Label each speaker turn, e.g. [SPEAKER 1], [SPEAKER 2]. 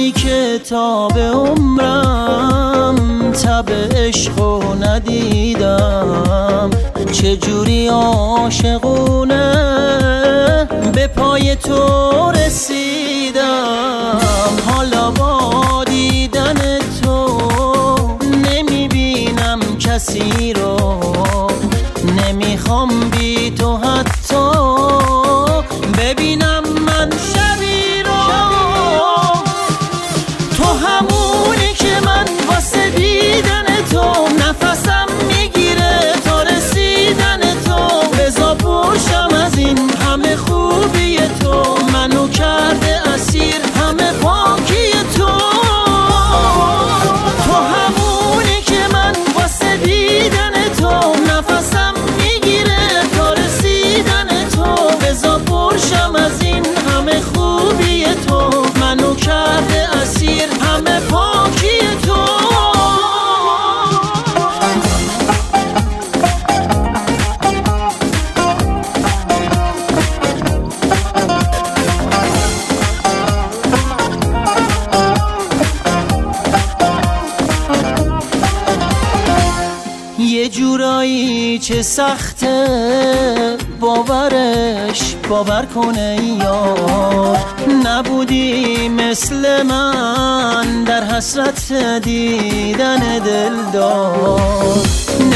[SPEAKER 1] تویی که تا به عمرم تب عشقو ندیدم، چجوری عاشقونه به پای تو رسیدم. حالا با دیدن تو نمیبینم کسی رو، نمیخوام بی تو حتی ببینم من شبی رو. تو همونی که من واسه دیدن تو نفسم میگیره تا رسیدن تو. بزا پوشم از این همه خوبی تو، منو کرده اسیر همه پاکی تو. تو همونی که من واسه دیدن تو نفسم میگیره تا رسیدن تو. بزا پوشم از این همه خوبی تو، منو کرده اسیر همه پاکی تو. یه جورایی چه سخته باور کنه یار، نبودی مثل من در حسرت دیدن دلدار.